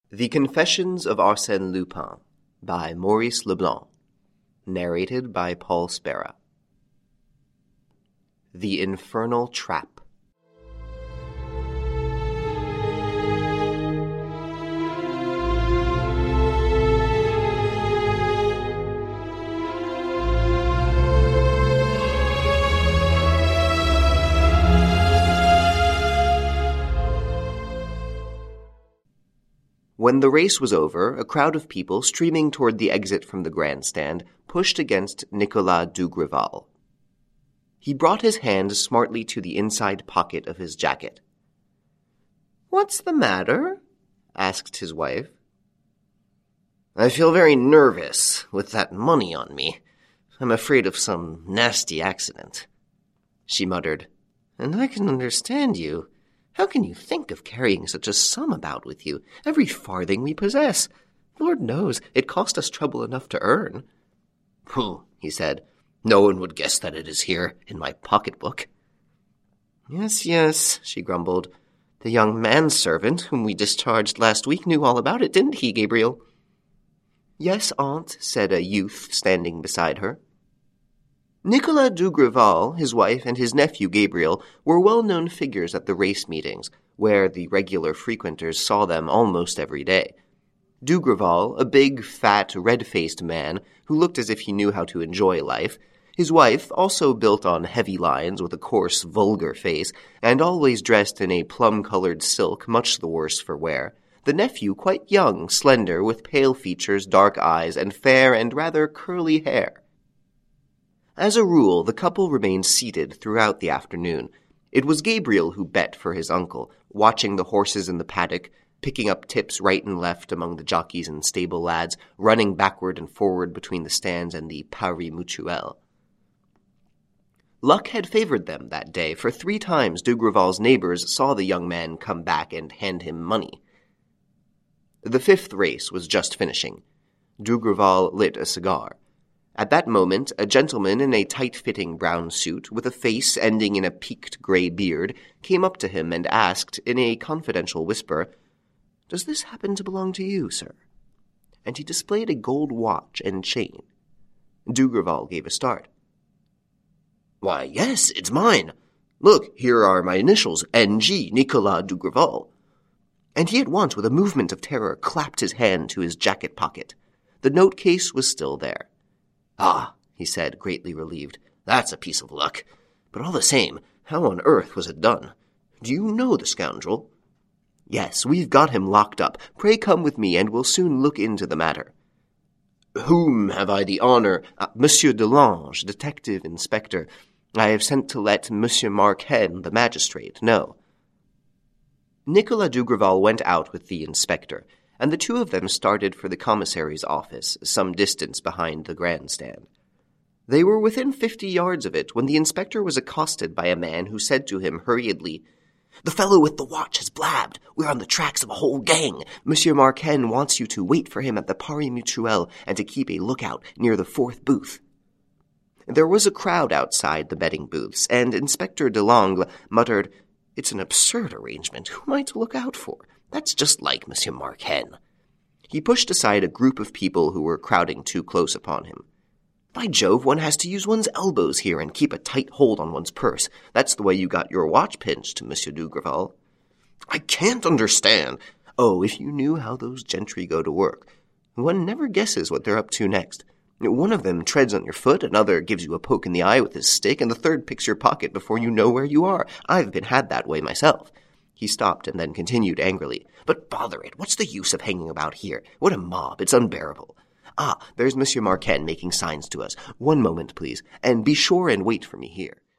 The Confessions of Arsène Lupin by Maurice Leblanc. Narrated by Paul Spera. The Infernal Trap. When the race was over, a crowd of people streaming toward the exit from the grandstand pushed against Nicolas Dugrival. He brought his hand smartly to the inside pocket of his jacket. "What's the matter?" asked his wife. "I feel very nervous with that money on me. I'm afraid of some nasty accident," she muttered. "And I can understand you. How can you think of carrying such a sum about with you, every farthing we possess? Lord knows, it cost us trouble enough to earn." "Pooh," he said. "No one would guess that it is here, in my pocketbook." Yes, she grumbled. "The young manservant whom we discharged last week knew all about it, didn't he, Gabriel?" "Yes, aunt," said a youth standing beside her. Nicolas Dugrival, his wife, and his nephew Gabriel were well-known figures at the race meetings, where the regular frequenters saw them almost every day. Dugrival, a big, fat, red-faced man who looked as if he knew how to enjoy life, his wife, also built on heavy lines with a coarse, vulgar face, and always dressed in a plum-colored silk much the worse for wear, the nephew quite young, slender, with pale features, dark eyes, and fair and rather curly hair. As a rule, the couple remained seated throughout the afternoon. It was Gabriel who bet for his uncle, watching the horses in the paddock, picking up tips right and left among the jockeys and stable lads, running backward and forward between the stands and the Paris Mutuelle. Luck had favored them that day, for 3 times Dugrival's neighbors saw the young man come back and hand him money. The 5th race was just finishing. Dugrival lit a cigar. At that moment, a gentleman in a tight-fitting brown suit, with a face ending in a peaked gray beard, came up to him and asked, in a confidential whisper, "Does this happen to belong to you, sir?" And he displayed a gold watch and chain. Dugrival gave a start. "Why, yes, it's mine. Look, here are my initials, N.G., Nicolas Dugrival." And he at once, with a movement of terror, clapped his hand to his jacket pocket. The note case was still there. "Ah," he said, greatly relieved, "that's a piece of luck. But all the same, how on earth was it done? Do you know the scoundrel?" "Yes, we've got him locked up. Pray come with me, and we'll soon look into the matter." "Whom have I the honor—" "Monsieur Delange, detective inspector. I have sent to let Monsieur Marquenne, the magistrate, know." Nicolas Dugrival went out with the inspector, and the two of them started for the commissary's office, some distance behind the grandstand. They were within 50 yards of it when the inspector was accosted by a man who said to him hurriedly, "The fellow with the watch has blabbed. We're on the tracks of a whole gang. Monsieur Marquenne wants you to wait for him at the Paris Mutuelle and to keep a lookout near the 4th booth." There was a crowd outside the betting booths, and Inspector Delangle muttered, "It's an absurd arrangement. Who am I to look out for? That's just like Monsieur Marquenne." He pushed aside a group of people who were crowding too close upon him. "By Jove, one has to use one's elbows here and keep a tight hold on one's purse. That's the way you got your watch pinched, Monsieur Dugrival." "I can't understand." "Oh, if you knew how those gentry go to work. One never guesses what they're up to next. One of them treads on your foot, another gives you a poke in the eye with his stick, and the third picks your pocket before you know where you are. I've been had that way myself." He stopped and then continued angrily, "But bother it, what's the use of hanging about here? What a mob, it's unbearable. Ah, there's Monsieur Marquenne making signs to us. One moment, please, and be sure and wait for me here."